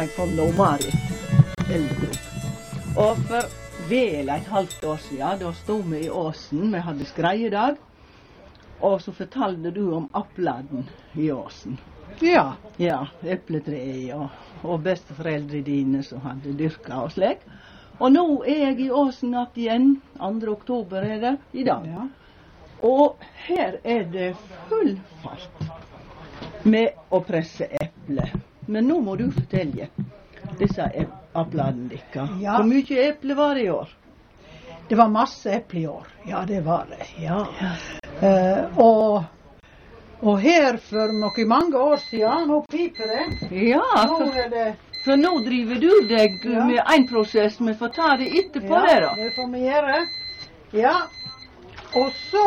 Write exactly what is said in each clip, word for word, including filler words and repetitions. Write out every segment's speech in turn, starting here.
jeg kom nå Marit Elvegrop. Og for vel et halvt år siden, da stod vi i Åsen, vi hadde skreiedag, og så fortalte du om Apladen i Åsen. Ja. Ja, epletreet og, og besteforeldre dine som hadde dyrket og slik. Og nå er jeg i Åsen at igjen, andre oktober er det i dag. Ja. Og her er det full fart med å presse eple. Men nå må du fortelle disse apladene dikka. Ja. Hvor mye eple var det i år? Det var masse eple i år. Ja, det var det. Ja. Uh, og, og her for noen mange år siden, nå piper det. Ja, Nå for, er det... for nå driver du deg Ja. med en prosess, vi får ta det etterpå Ja, det da. det får vi gjøre. Ja. Og så...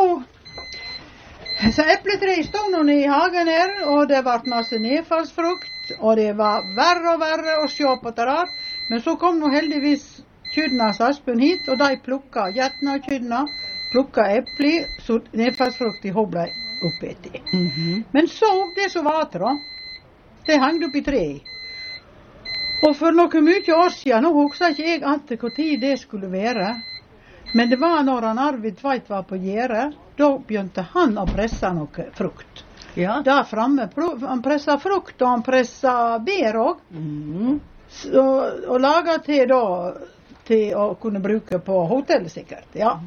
Så epletreet stod nå i hagen her, og det ble masse nedfallsfrukt, og det var verre og verre å se på det der. Men så kom nå heldigvis Kydnas Aspen hit, og de plukka Gjertna og Kydna, plukka epli, så nedfallsfrukt i hobla oppetti. Mhm. Men så, det som var til da, det hangde opp i treet. Og for noen mye år siden, nå husker ikke jeg alltid hvor tid det skulle være, men det var når han Arvid Tveit var på gjerdet, da begynte han å presse noe frukt. Ja. Der framme, pro- han presset frukt, og han presset bær også, Mhm. og, og laget til da, til å kunne bruke på hotellet sikkert, ja.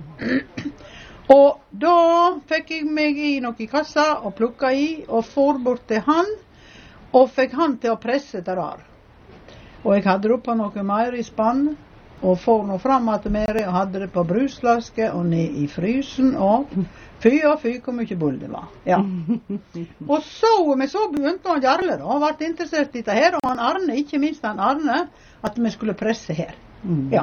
Og da fikk jeg meg i noe i kassa, og plukket i, og for bort til han, og fikk han til å presse det der. Og jeg hadde oppe noe mer i spann, og for nå fram at mer, og hadde det på brusflaske, og ned i frysen, og fy og fy hvor mye bull det var. Ja. Og så, men så begynte han Jarle da, og ble interessert i det her, og han Arne, ikke minst han Arne, at vi skulle presse her. Mhm. Ja.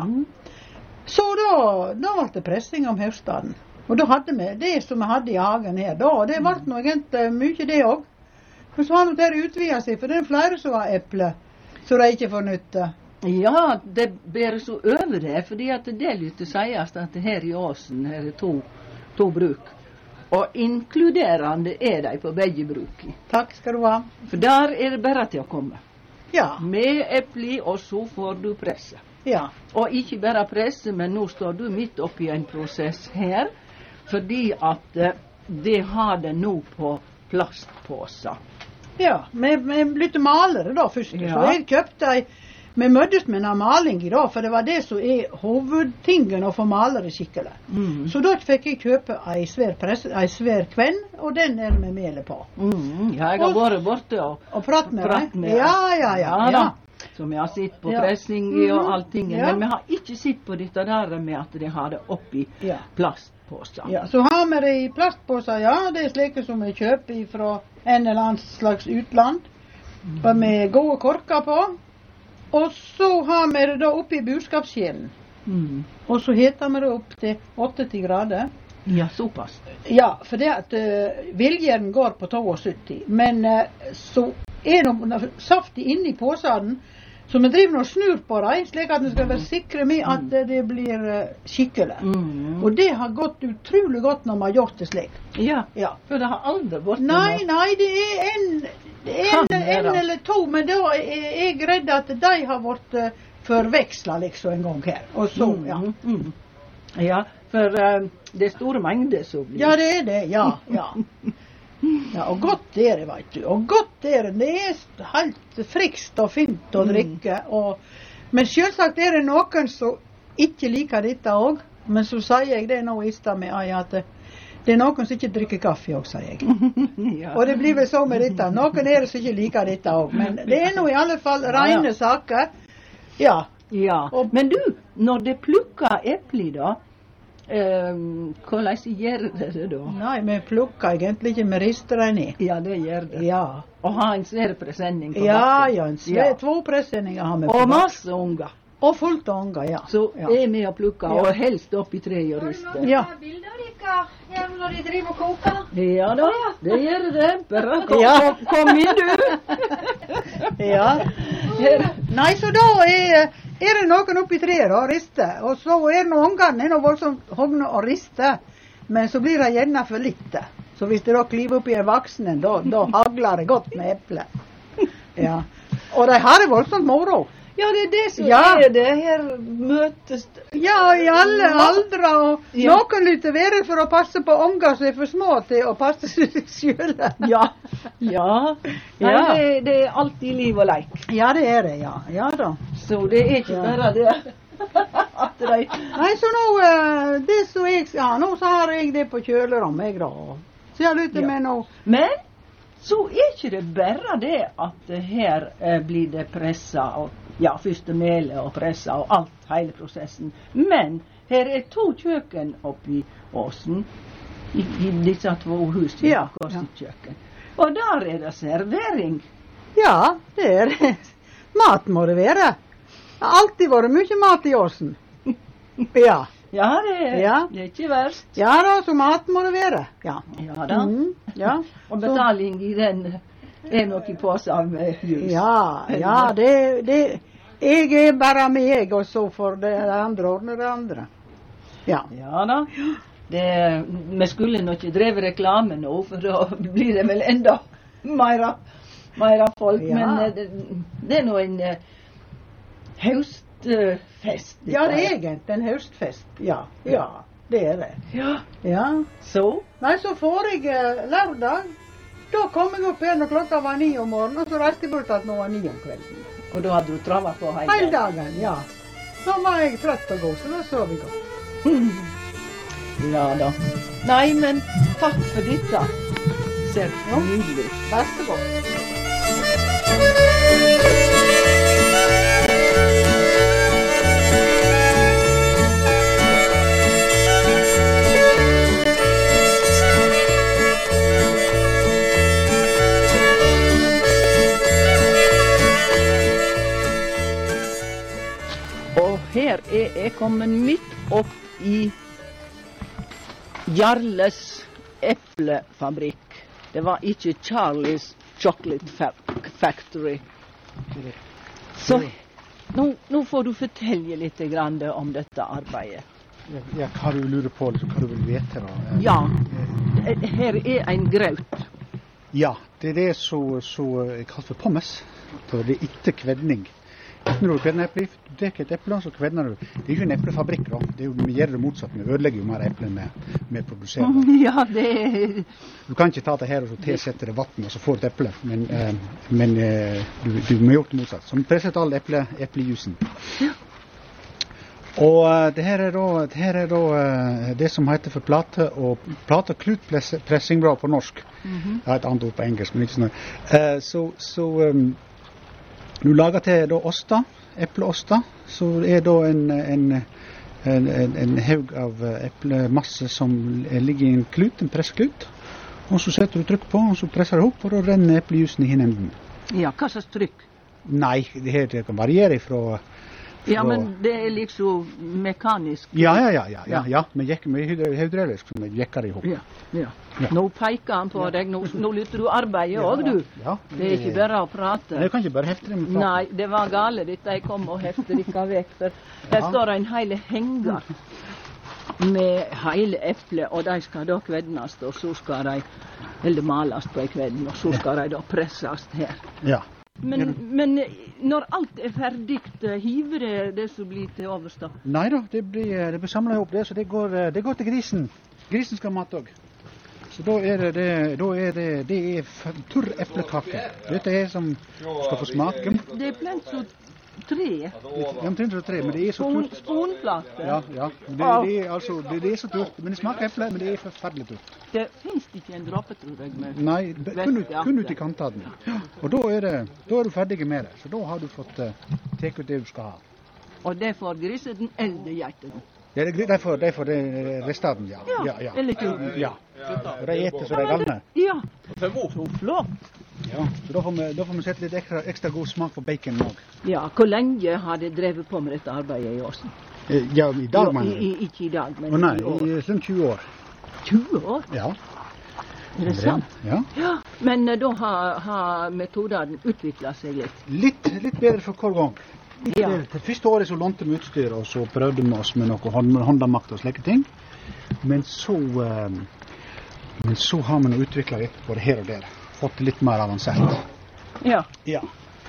Så da, da ble det pressing om høstdagen. Og da hadde vi det som vi hadde i hagen her da, og det ble nå egentlig mye det også. Men så har nå det utvidet seg, for det er flere som har eple, så de ikke får nytte. Ja, det bærer så over det, fordi at det lytter sies at her i Åsen her er to, to bruk. Og inkluderende er de på begge bruken. Takk skal du ha. For der er det bare til å komme. Ja, Med epli, og så får du presse. ja, Og ikke bare presse, men nå står du midt oppi en prosess her, fordi at eh, det har det nå på plastpåser. ja. Vi, vi blitt malere da først, Ja. så jeg kjøpte ei, vi møttes med en maling i dag, for det var det som er hovedtingen å få malere skikkelig. Mm. Så da fikk jeg kjøpe ei svær, presse, ei svær kvenn, og den er med melet på. Mm, ja, jeg har Og- vært borte og Og prat med Prat deg. med Ja, ja, ja. Ja, ja. da. Som jeg har sett på Ja. pressing i og Mhm. allting. Ja. Men vi har ikke sett på dette der med at de har det oppi Ja. plastpåser. Ja, så har vi det i plastpåser, ja. Det er slike som vi kjøper fra en eller annen slags utland. Og med gode korker på. Og så har vi det da oppi burskapskjelen. Mm. Og så heter vi det opp til åttiti grader. Ja, såpass. Ja, for det at uh, viljeren går på syttito. Men uh, så er det saft inni påsene, så vi driver og snur på dem, slik at vi skal være sikre med at uh, det blir uh, skikkelig. Mm. Og det har gått utrolig godt når vi har gjort det slik. Ja, Ja. for det har aldri vært Nei, noe. nei, det er en, det er Kan en, være. en eller to, men da er jeg redd at de har vært uh, forvekslet liksom en gang her. Og så, Mm, ja. mm. Ja, for uh, det er store mengder som blir. Ja, det er det, ja, ja. Ja, og godt er det, vet du. Og godt er det. Det er helt frikst og fint å drikke. Og, men selvsagt er det noen som ikke liker dette også. Men så sier jeg det nå i stedet med ai, at det er noen som ikke drikker kaffe også, sier jeg. Ja. Og det blir vel så med dette. Noen er det som ikke liker dette også. Men det er nå i alle fall rene saker. Ja. Ja, Og- men du, når det plukker epli da, um, hvordan gjør det det da? Nei, vi plukker egentlig ikke, vi rister dem ned. Ja, det gjør det. Ja. Og ha en svær presenning på Ja, bakken. ja, en Ja. sve, to presenninger har vi på Og bakken. masse unger. Og fullt av unger, ja. Så ja. er vi og plukker, Ja. og helst opp i treet og rister. Ja. Bilder dere her når de driver og koker. Ja da, det gjør det. Bare kom, Ja. kom, kom inn du. Ja. Nei, så da er, er det noen oppi treet da, rister. Og så er det noen ungene er noe voldsomt hogne og rister. Men så blir det gjerne for lite. Så hvis det da kliver opp i en voksen, da, da hagler det godt med eple. Ja. Og de har det voldsomt moro. Ja, det er det som Ja. er det. Her møtes Ja, i alle aldre, og Ja. noen lytter være for å passe på unger som er for små til å passe seg selv. Ja. Ja. Nei, Ja. Det, det er alltid liv og leik. Ja, det er det, ja. Ja da. Så det er ikke Ja. bare det at de Nei, så nå, eh, det som jeg, ja, nå så har jeg det på kjølerommet, jeg da. Så jeg lytter Ja. med nå. Men så er ikke det bare det at eh, her eh, blir det pressa, og ja, første mele og pressa og alt, hele prosessen. Men her er to kjøkken oppi åsen, i, i disse to husene, Ja, hver ja. sitt kjøkken. Og der er det servering. Ja, det er det. Mat må det være. Det har alltid vært mye mat i åsen. Ja. Ja, det er, Ja. det er ikke verst. Ja da, så mat må det være. Ja. Ja da. Mm, ja. Og betaling i den er nok i posen med hus. Ja, ja, det, det jeg er bare meg, og så får det andre ordne det andre. Ja. Ja da. Det, vi skulle nok ikke drevet reklame nå, for da blir det vel enda mer, mer folk. Ja. Men eh, det, det er nå en uh, høstfest. Ja, det er egentlig en høstfest. Ja, ja, det er det. Ja. Ja. Så? Nei, så forrige lørdag, da kom jeg opp her når klokka var ni om morgenen, og så reiste jeg bort at nå var ni om kvelden. Og da hadde du travet på hele Hele dagen, ja. Da var jeg trøtt og god, så da sov jeg godt. Ja da. Nei, men takk for dette. Ser nydelig ut. Vær så god. Og her er jeg kommet midt opp i Jarles eplefabrikk. Det var ikke Charlies Chocolate Fa- Factory. Så nå, nå får du fortelle litt grann om dette arbeidet. Ja, ja, hva du lurer på, liksom, hva du vil vite da? Eh, Ja, her er en graut. Ja, det er det som er kalt for pommes. Så det er ikke kvedning. Når du kvedner eple, du tar et eple, så kvedner du. Det er jo ikke en eplefabrikk da. Det er jo, vi gjør det motsatt. Vi ødelegger jo mer epler med, med produserer. Ja, det Du kan ikke ta det her og så tilsette det vann og så får du et eple. Men, eh, men eh, du, du må gjøre det motsatt. Så vi presser all eple, eplejusen. Og eh, det her er da, det, her er da eh, det som heter for plate og plate og klutpressing bra på norsk. Jeg har et annet ord på engelsk, men ikke sånn. Eh, så så um, du lager til da oster, epleoster, så er da en, en, en, en, en haug av eplemasse som ligger i en klut, en pressklut. Og så setter du trykk på, og så presser du opp, og da renner eplejusen i hinanden. Ja, hva slags trykk? Nei, det her det kan variere fra... Ja, men det er liksom mekanisk. Ja, ja, ja, ja, ja, ja. Men jekk, med hydraulisk, som jekker i hop. Ja, ja. Ja. Nå peker han på deg, nå, nå lytter du arbeidet òg, du. Ja. Det er ikke bare å prate. Jeg kan ikke bare hefte det med platen. Nei, det var gale dette. Jeg kom og heftet dere vekk. For her Ja. står en hele henger med hele eplet, og de skal da kvednes, og så skal de, eller males på en kvelden, og så skal de da presses her. Ja. Men, men når alt er ferdig, hiver det det som blir til overs da? Nei da, det blir, det blir samlet ihop det, så det går, det går til grisen. Grisen skal ha mat også. Så da er det, det, da er det, det er f- tørr eplekake. Dette er som skal få smake. Det er plent så tre, Ja, omtrent så tre, men det er så spon, tørt. sponplate. Ja, ja. Det, det, er, altså, det, det er så tørt. Men det smaker eple, men det er forferdelig tørt. Det finnes ikke en dråpe, tror jeg. Med. Nei, b- kun, ut, kun ut i kantene. Og da er, det, da er du ferdig med det. Så da har du fått uh, tatt ut det du skal ha. Og det får grisen eller geiten. Ja, det er derfor, derfor det er restene, ja. Ja, ja, ja. eller kul. Ja. Og de eter så de galne. Ja, så flott. Ja, så da får vi, da får vi sette litt ekstra, ekstra god smak på bacon òg. Ja, hvor lenge har de drevet på med dette arbeidet i Åsen? Eh, Ja, i dag, Jo, mener i, du? i, ikke i dag, men Å nei, i år. i sånn tjue år. tjue år? Ja. Er det sant? Ja. Ja, men eh, da har, har metodene utviklet seg litt. Litt, litt bedre for hver gang. Ja. Det, det første året så lånte vi utstyr, og så prøvde vi oss med noe hånd, håndamakt og slike ting. Men så, eh, men så har vi utviklet litt både her og der. Fått det litt mer avansert. Ja. Ja.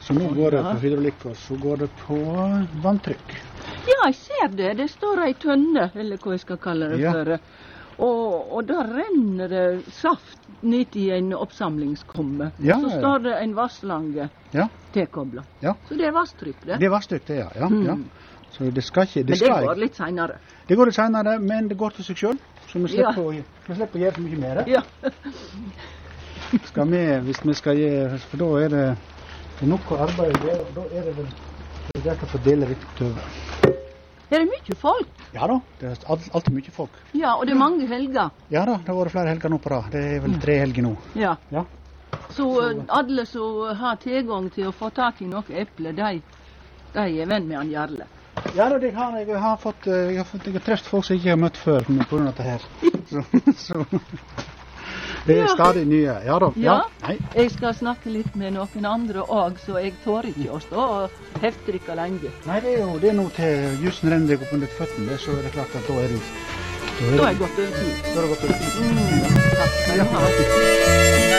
Så nå går det på hydraulikk, og så går det på vanntrykk. Ja, jeg ser det. Det står ei tønne, eller hva jeg skal kalle det Ja. for. Og, og da renner det saft ned i en oppsamlingskumme. Ja, Så ja. står det en vasslange Ja, tilkobla. ja. Så det er vasstrykk, det. Det er vasstrykk, det, ja. ja, Mm. ja. Så det skal ikke... Det, Men det skal, går litt seinere. det går litt senere, men det går til seg selv. Så vi slipper, Ja. å, vi slipper å gjøre så mye mer. Ja. Skal vi, hvis vi skal gjøre, for da er det, det er noe arbeid å gjøre, og da er det vel det er greit å fordele litt utover. Er det mye folk? Ja da, det er alt- alltid mye folk. Ja, og det er mange helger. Ja da, det har vært flere helger nå på rad. Det er vel tre helger nå. Ja. Ja. Så eh, alle som har tilgang til å få tak i noe eple, de, de er venn med han Jarle. Ja da, det har jeg, jeg har fått, eh, jeg har fått, jeg har trefft folk som jeg ikke har møtt før på grunn av dette her. Så, så det er Ja. stadig nye. Ja da. Ja. Nei. Jeg skal snakke litt med noen andre òg, så jeg tør ikke å stå og heftrike lenge. Nei, det er jo det er nå til jussen renner deg opp under føttene, så er det klart at da er det da er Da er det, jeg gått over tid. da er det godt å Mm, takk skal du ha.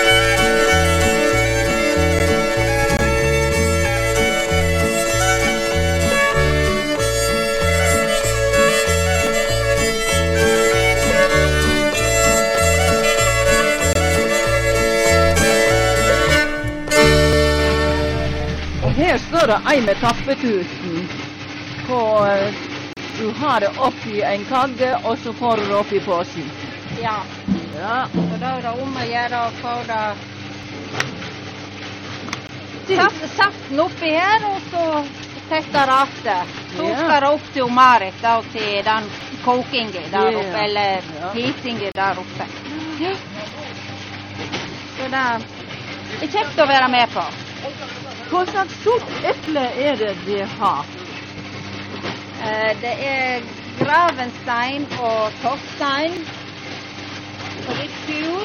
Og her står det ei med tappetuten. Hvor eh, du har det oppi en kagge, og så får du det oppi posen. Ja. Ja. Så da er det om å gjøre å få det saft, saften oppi her, og så tette rattet. Så Ja. skal det opp til Marit, da, til den kokingen der Ja. oppe, eller Ja. hitingen der oppe. Ja. Så det er kjekt å være med på. Hva slags sort eple er det de har? Eh, Det er gravenstein og torstein og litt fur.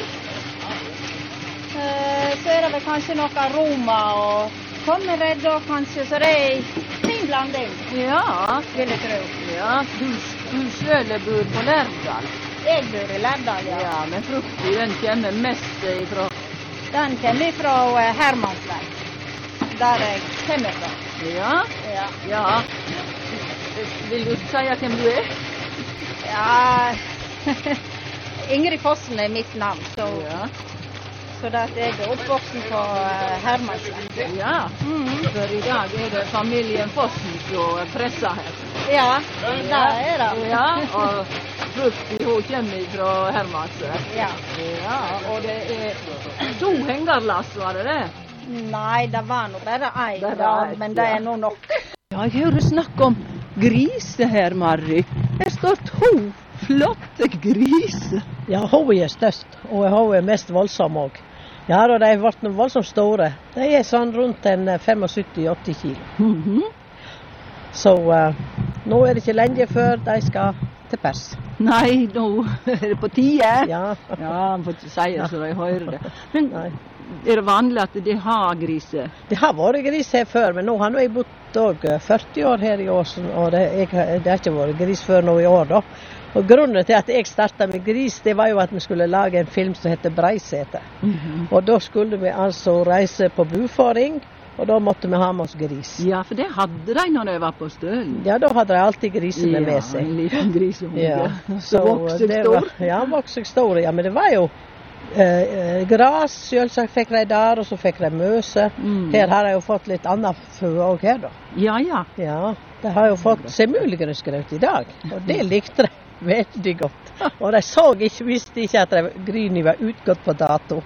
Eh, Så er det vel kanskje noe aroma og konneredd og kanskje, så det er en fin blanding, Ja, vil jeg tro. ja du, du sjøl bor på Lærdal. Jeg bor i Lærdal, ja. Ja, men frukten den kommer mest ifra. Den kommer fra eh, Hermansvei, der jeg kommer fra. Ja, Ja. ja. Vil du si hvem du er? Ja. Ingrid Fossen er mitt navn, så, Ja. så det at jeg er oppvoksen på eh, Hermansvei. Ja, Mhm. for i dag er det familien Fossen som presser her. Ja, det er det. Ja, og frukten hun kommer fra Hermansø. Ja. Ja, og det er to hengerlass, var det det? Nei, det var nå bare ei, Det var da, ei, men det ja. er nå nok. Ja, jeg hører snakk om griser her, Marry. Her står to flotte griser. Ja, hun er størst, og hun er mest voldsom òg. Ja, da, de er blitt voldsomt store. De er sånn rundt en syttifem til åtti kilo. Mhm. Så eh, nå er det ikke lenge før de skal til pers. Nei, nå er det på tide. Ja, Ja, han får ikke si det så de hører det. Men Nei. er det vanlig at de har griser? det har vært gris her før, men nå har nå jeg bodd òg førti år her i Åsen, og det, jeg, det har ikke vært gris før nå i år, da. Og grunnen til at jeg starta med gris, det var jo at vi skulle lage en film som heter Breisete. Mhm. Og da skulle vi altså reise på buføring, og da måtte vi ha med oss gris. Ja, for det hadde de når de var på stølen. Ja, da hadde de alltid grisene med Ja, seg. en liten griseunge. Ja, Så vokste det stor. var- Ja, vokste stor. Ja, men det var jo eh, eh, gras, selvsagt fikk de der, og så fikk de møse. Mm. Her har de jo fått litt annet fø òg her, da. Ja, ja. Ja, de har jo fått semulgrønsgrøt i dag, og det likte de veldig godt. Og de så ikke, visste ikke at de- gryni var utgått på dato.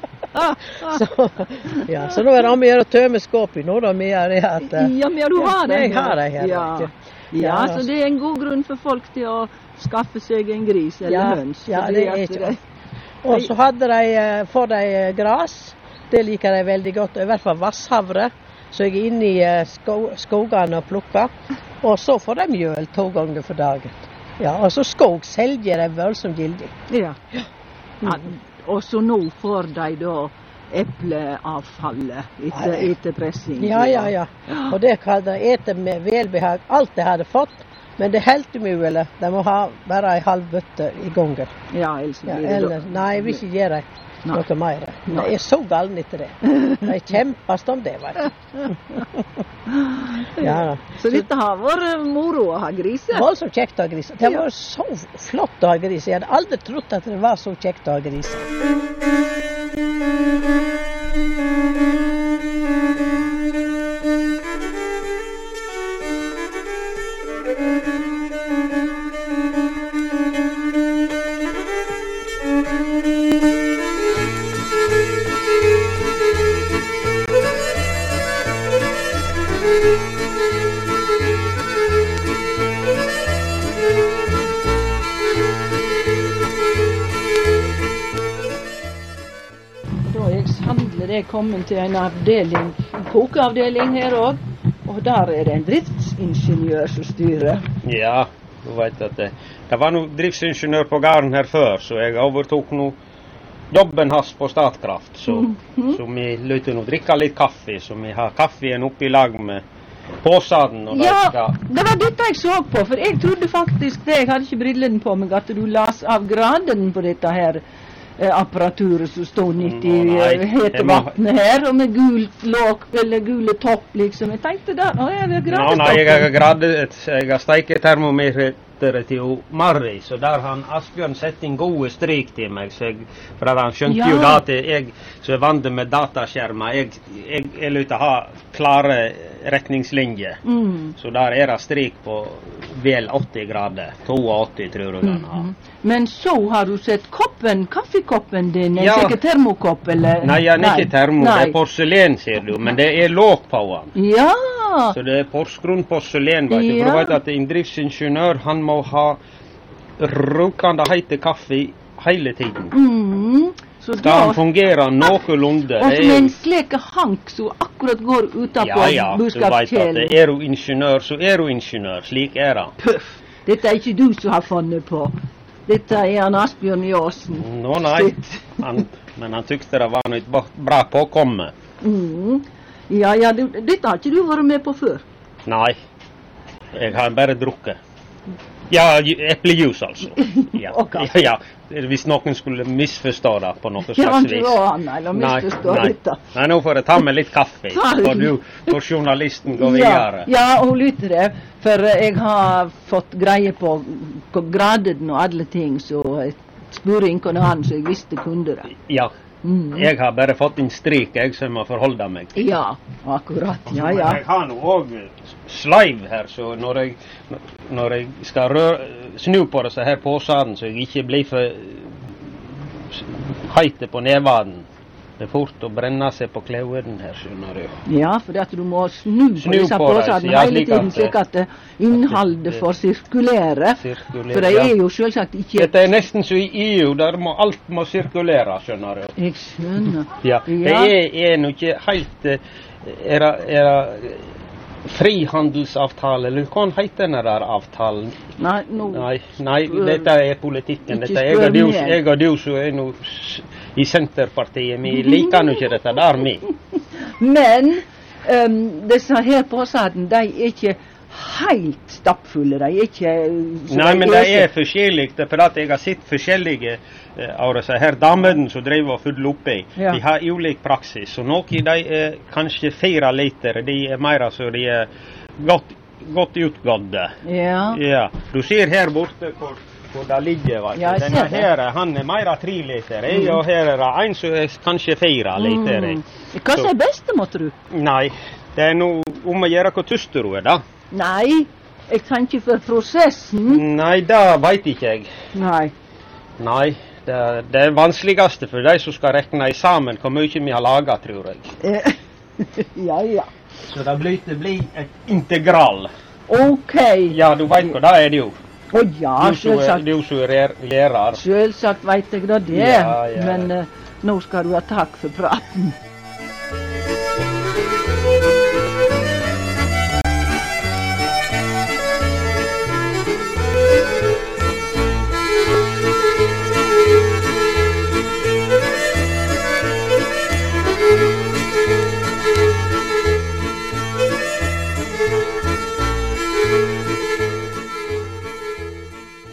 Så, ja, så nå er det om å gjøre å tømme skåpet nå, da, med det at eh, Ja, men du har det. jeg har det her, Ja. vet du. Ja, Ja, så det er en god grunn for folk til å skaffe seg en gris eller Ja, høns. ja, fordi det er at ikke det- Og så hadde de, eh, får de eh, gras. Det liker de veldig godt. I hvert fall vasshavre. Så jeg er inne i eh, sko skogene og plukker. Og så får de mjøl to ganger for dagen. Ja, og så skog selger de voldsomt gildig. Ja. Ja. Og så nå får de da epleavfallet etter, Nei. etter pressing. Ja, ja, ja. Og det hadde de ete med velbehag. Alt de hadde fått, Men det er helt umulig. De må ha bare en halv bøtte i gangen. Ja, ellers Ja, blir det eller, da- nei, jeg vil ikke gjøre Nei. noe mer. Nei. Jeg er så galen etter det. Jeg kjempes om det, vet du. Ja da. Så dette har vært moro å ha griser. Voldsomt kjekt å ha griser. Det var så flott å ha griser. Jeg hadde aldri trodd at det var så kjekt å ha griser. Da er jeg sannelig kommet til en avdeling, en kokeavdeling her òg. Og der er det en driftsingeniør som styrer. Ja, du vet at det, det var noen driftsingeniør på gården her før, så jeg overtok nå jobben hans på Statkraft. Så, så vi løyte nå drikke litt kaffe, så vi har kaffen oppi lag med påsaden. Og Ja, de skal, det var dette jeg så på, for jeg trodde faktisk det, jeg hadde ikke brillene på meg, at du las av graden på dette her eh, apparaturet som stod nytt i Å, nei, eh, hete det må- vattnet her, og med gult låk, eller gule topp, liksom. Jeg tenkte da, å, er det Nå, nei, jeg gradestoppen? har gradet, jeg har steiketermometeret til Marri, så der har Asbjørn sett inn gode strik til meg, så jeg, for at han skjønte Ja. jo da at jeg, så jeg vant med dataskjermer, jeg, jeg, jeg løyte ha klare retningslinjer. Mm. Så der er det strik på vel åtti grader, åttito tror jeg han har. Mhm. Men så har du sett koppen, kaffekoppen din, en Ja. sikkert termokopp, eller? Nei, han er ikke termo, det Nei. er porselen, ser du, men det er låg på han. Ja, Så det er Porsgrunn porselen, vet du. For Ja. du vet at en driftsingeniør, han må ha rukende heite kaffe hele tiden. mm. Så Skal han da, fungere noenlunde. og det med er- en slik hank som akkurat går utapå Ja, ja, du vet at buskapskjelen. er du ingeniør, så er du ingeniør. Slik er det. Puff, dette er ikke du som har funnet på. Dette er han Asbjørn Jåsen. Nå, nei. Han, men han tykte det var noe ba- bra påkomme. Mm. Ja, ja, du, dette har ikke du vært med på før. Nei, jeg har bare drukket. Ja, ju- eplejus altså. Ja, Og ja, kaffe. ja. Hvis noen skulle misforstå det på noe Det var slags ikke vis. råd, Anna, eller Nei, misforstå nei. dette. Nei, nå får jeg ta med litt kaffe, Ta for litt. du, for journalisten går Ja, videre. ja, og lytter det, for eh, jeg har fått greie på, på graden og alle ting, så jeg spurte ingen annen, så jeg visste kunde det. Ja, Mm. jeg har bare fått en strik, jeg som må forholde meg til. Ja, akkurat, ja, Men ja. jeg har nå òg sleiv her, så når jeg, når jeg skal røre, snu på disse her påsene, så jeg ikke blir for heite på nevaden. Det er fort å brenne seg på kløveren her, skjønner du. Ja, for at du må snu på Snu disse på det, påsene ja, hele slik tiden, at- slik at eh, innholdet får sirkulere. Sirkulere, For det ja. er jo selvsagt ikke... Dette er nesten som i E U, der må alt må sirkulere, skjønner du. Jeg skjønner. Ja, det Ja. er, er nå ikke helt eh, Er det er det frihandelsavtale, eller hva heter den der avtalen? Nei, nå... Nei, nei, dette er politikken. Ikke Dette er jeg spør og du, meg. jeg og du som er nå s- i Senterpartiet. Vi liker nå ikke dette der, vi. Men um, disse her påsene, de er ikke helt stappfulle. De er ikke... så Nei, men de det så- er forskjellig. Det er for at jeg har sett forskjellige eh, av disse her damene som driver og fyller oppi. Ja. De har ulik praksis. Så noen de er kanskje fire liter. De er mer så de er godt, godt utgåtte. Ja. Ja. Du ser her borte hvor, hvor det ligger. Vet du. Ja, jeg Denne ser det. her, han er mer tre liter. Jeg, og her er det en som er kanskje fire liter. Mm. Hva som er best, må tro? Nei, det er noe om å gjøre hvor tyst du er, da. Nei, jeg tenker for prosessen. Nei, det veit ikke jeg. Nei. Nei, det, det er vanskeligste for de som skal regne sammen hvor mye vi har laga, tror jeg. Eh, ja, ja. Så det blir, det blir et integral. OK. Ja, du veit hva det er, du. Å ja, Du som er, selvsagt. du som er lærer- lærer. Selvsagt veit jeg da det. Ja, ja. Men eh, nå skal du ha takk for praten.